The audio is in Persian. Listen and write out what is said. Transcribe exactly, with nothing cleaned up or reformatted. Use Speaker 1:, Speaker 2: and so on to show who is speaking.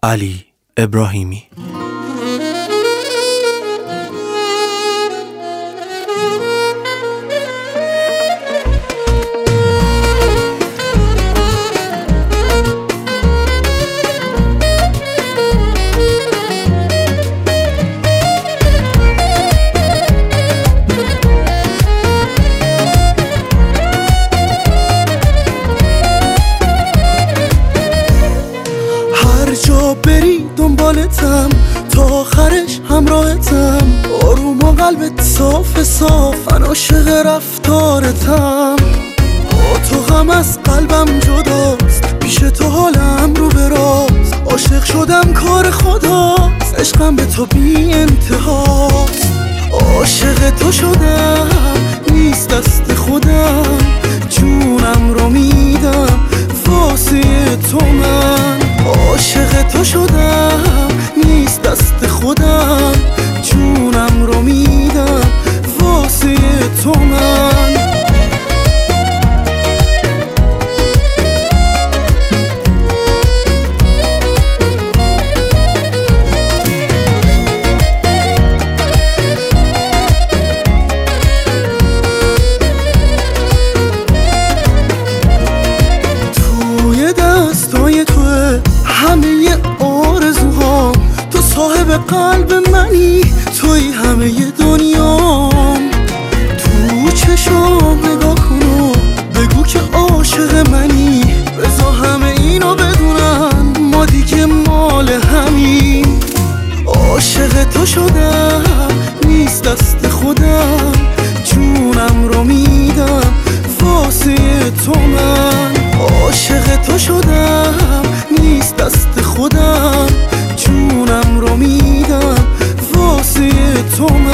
Speaker 1: علی ابراهیمی.
Speaker 2: جا بری دنبالتم تا آخرش همراهتم، آروم و قلبت صاف صاف، من عاشق رفتارتم. با تو غم از قلبم جداست، پیش تو حالم رو به راست، عاشق شدم کار خداست، عشقم به تو بی انتهاست. عاشق تو شدم نیست دست خودم، جونم رو میدم واسه تو. من عاشق تو شدم نیست دست خودم، جونم رو میدم واسه تو. من توی دستای توه همه آرزوهام، تو صاحب قلب منی، توی همه دنیام. تو چشام نگاه کن و بگو که عاشق منی، بذار همه اینو بدونن ما دیگه مال همین. عاشق تو شدم نیست دست خودم، جونم رو میدم واسه تو. من عاشق تو شدم نیست دست خودم، جونم رو میدم واسه تو. من